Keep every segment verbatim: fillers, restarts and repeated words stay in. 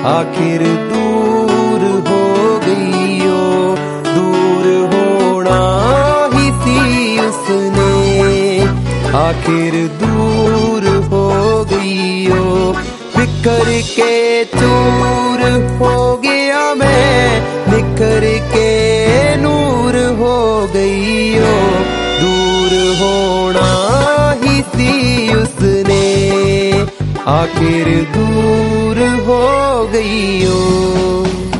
आखिर दूर हो गई ओ, दूर होना ही सी उसने, आखिर दूर हो गई ओ। बिखर के चूर हो गया मैं, निखर के नूर हो गई ओ, दूर होना ही सी उसने, आखिर दूर हो गई ओ।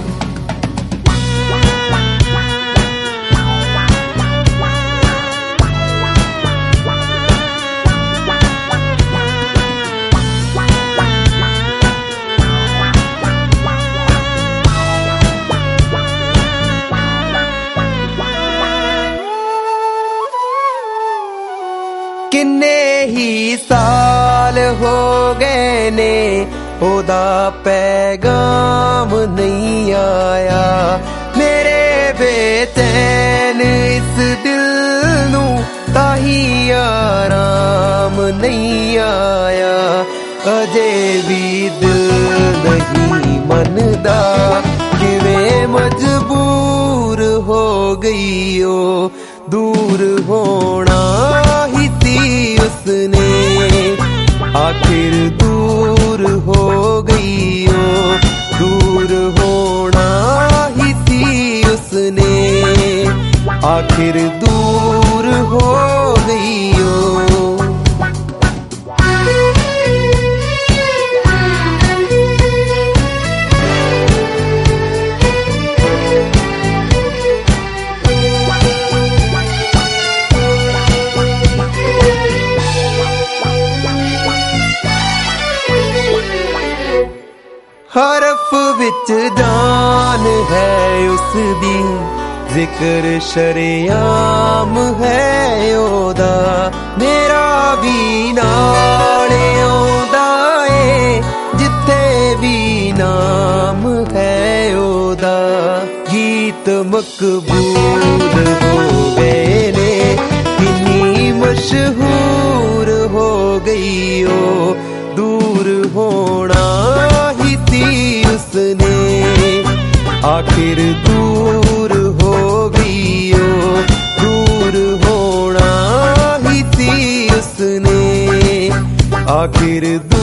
किन्ने ही साल हो गए ने ओदा पैगाम नहीं आया, मेरे बेचैन इस दिल नू ताही आराम नहीं आया। अजे भी दिल नहीं मनदा, किवें मजबूर हो गई ओ, दूर होना ही सी उसने, आखिर दूर हो गई ओ, दूर होना ही सी उसने, आखिर दूर हो गई ओ। हरफ विच जान है उसदी, जिक्र शरेआम है ओदा, मेरा भी नाल ओदा ए, जिथे भी नाम है ओदा। गीत मकबूल हो गए ने, किन्नी मशहूर हो गई ओ, दूर होना उसने, आखिर दूर हो गई ओ, दूर होना ही सी उसने, आखिर